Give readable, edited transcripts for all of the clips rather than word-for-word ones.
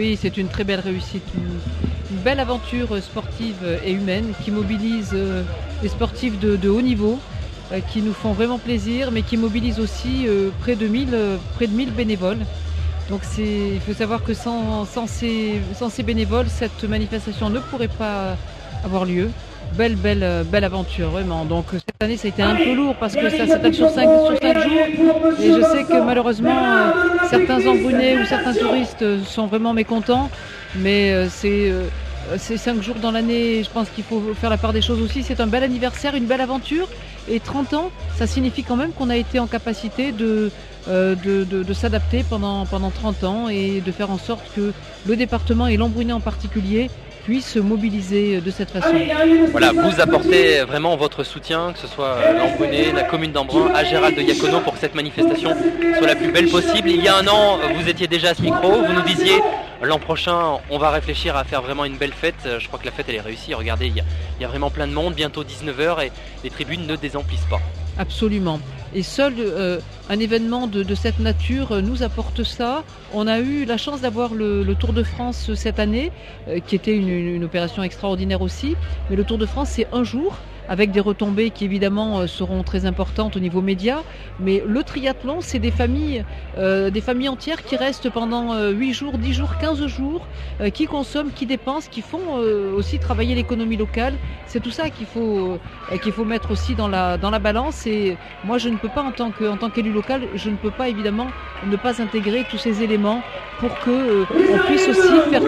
Oui, c'est une très belle réussite, une belle aventure sportive et humaine qui mobilise les sportifs de haut niveau, qui nous font vraiment plaisir, mais qui mobilise aussi près de 1000 bénévoles. Donc il faut savoir que sans ces bénévoles, cette manifestation ne pourrait pas avoir lieu. Belle aventure, vraiment. Donc cette année, ça a été un peu lourd parce que ça s'attaque sur 5 jours. Et je sais que malheureusement, certains embrunés ou certains touristes sont vraiment mécontents. Mais c'est 5 jours dans l'année, je pense qu'il faut faire la part des choses aussi. C'est un bel anniversaire, une belle aventure. Et 30 ans, ça signifie quand même qu'on a été en capacité de s'adapter pendant 30 ans et de faire en sorte que le département et l'Embrunais en particulier puissent se mobiliser de cette façon. Voilà, vous apportez vraiment votre soutien, que ce soit l'Embrunais, la commune d'Embrun, à Gérald de Iacono pour que cette manifestation soit la plus belle possible. Il y a un an, vous étiez déjà à ce micro, vous nous disiez l'an prochain, on va réfléchir à faire vraiment une belle fête. Je crois que la fête elle est réussie. Regardez, il y a vraiment plein de monde, bientôt 19h et les tribunes ne désemplissent pas. Absolument. Et seul un événement de cette nature nous apporte ça. On a eu la chance d'avoir le Tour de France cette année, qui était une opération extraordinaire aussi. Mais le Tour de France, c'est un jour, avec des retombées qui évidemment seront très importantes au niveau média. Mais le triathlon, c'est des familles entières qui restent pendant 8 jours, 10 jours, 15 jours, qui consomment, qui dépensent, qui font aussi travailler l'économie locale. C'est tout ça qu'il faut mettre aussi dans la balance. Et moi, je ne peux pas, en tant qu'élu local, je ne peux pas évidemment ne pas intégrer tous ces éléments pour que on puisse aussi faire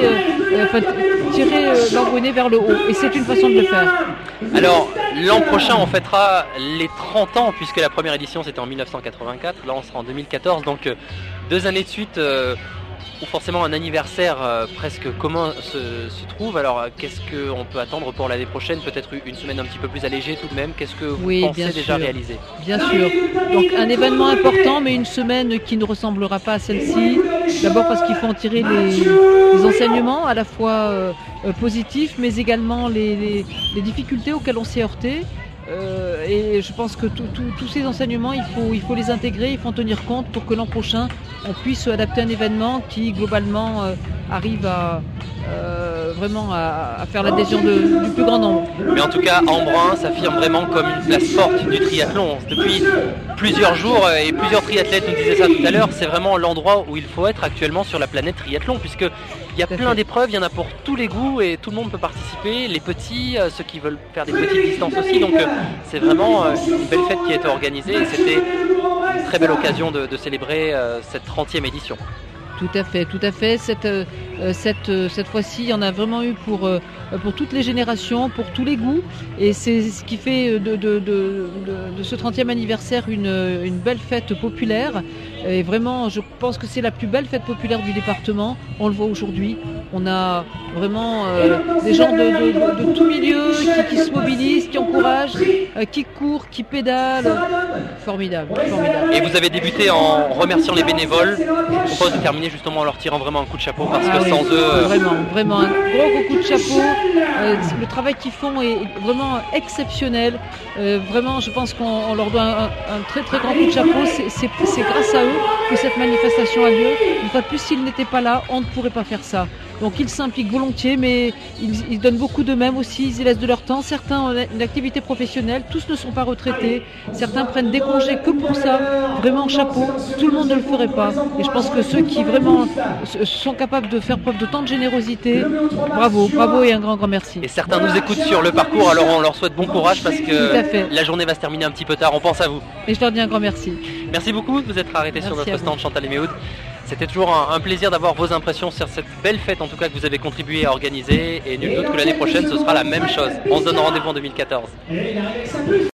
tirer l'Embrunais vers le haut. Et c'est une façon de le faire. Alors, l'an prochain, on fêtera les 30 ans, puisque la première édition, c'était en 1984. Là, on sera en 2014. Donc, 2 années de suite où forcément un anniversaire presque commun se trouve. Alors, qu'est-ce qu'on peut attendre pour l'année prochaine? Peut-être une semaine un petit peu plus allégée tout de même. Qu'est-ce que vous pensez déjà réaliser? Bien sûr. Donc, un événement important, mais une semaine qui ne ressemblera pas à celle-ci. D'abord parce qu'il faut en tirer les enseignements, à la fois positifs, mais également les difficultés auxquelles on s'est heurté. Et je pense que tous ces enseignements, il faut les intégrer, il faut en tenir compte pour que l'an prochain, on puisse adapter un événement qui, globalement, arrive vraiment à faire l'adhésion du plus grand nombre. Mais en tout cas, Embrun s'affirme vraiment comme une place forte du triathlon. Depuis plusieurs jours, et plusieurs triathlètes nous disaient ça tout à l'heure, c'est vraiment l'endroit où il faut être actuellement sur la planète triathlon, puisqu'il y a plein d'épreuves, il y en a pour tous les goûts et tout le monde peut participer, les petits, ceux qui veulent faire des petites distances aussi. Donc c'est vraiment une belle fête qui a été organisée et c'était une très belle occasion de célébrer cette 30e édition. Tout à fait. Cette fois-ci, il y en a vraiment eu pour toutes les générations, pour tous les goûts. Et c'est ce qui fait de ce 30e anniversaire une belle fête populaire. Et vraiment, je pense que c'est la plus belle fête populaire du département. On le voit aujourd'hui. On a vraiment des gens de tout milieu qui se mobilisent, qui encouragent, qui courent, qui pédalent. Formidable. Et vous avez débuté en remerciant les bénévoles. Je vous propose de terminer justement en leur tirant vraiment un coup de chapeau parce que sans eux... Vraiment un gros coup de chapeau. Le travail qu'ils font est vraiment exceptionnel. Vraiment, je pense qu'on leur doit un très très grand coup de chapeau. C'est grâce à eux que cette manifestation a lieu. Une fois de plus, s'ils n'étaient pas là, on ne pourrait pas faire ça. Donc ils s'impliquent volontiers, mais ils donnent beaucoup d'eux-mêmes aussi, ils y laissent de leur temps. Certains ont une activité professionnelle, tous ne sont pas retraités. Certains prennent des congés que pour ça. Vraiment chapeau, tout le monde ne le ferait pas. Et je pense que ceux qui vraiment sont capables de faire preuve de tant de générosité, bravo et un grand merci. Et certains nous écoutent sur le parcours, alors on leur souhaite bon courage parce que la journée va se terminer un petit peu tard, on pense à vous. Et je leur dis un grand merci. Merci beaucoup de vous être arrêté sur notre stand Chantal et Méhoud. C'était toujours un plaisir d'avoir vos impressions sur cette belle fête en tout cas que vous avez contribué à organiser et nul doute que l'année prochaine ce sera la même chose. On se donne rendez-vous en 2014.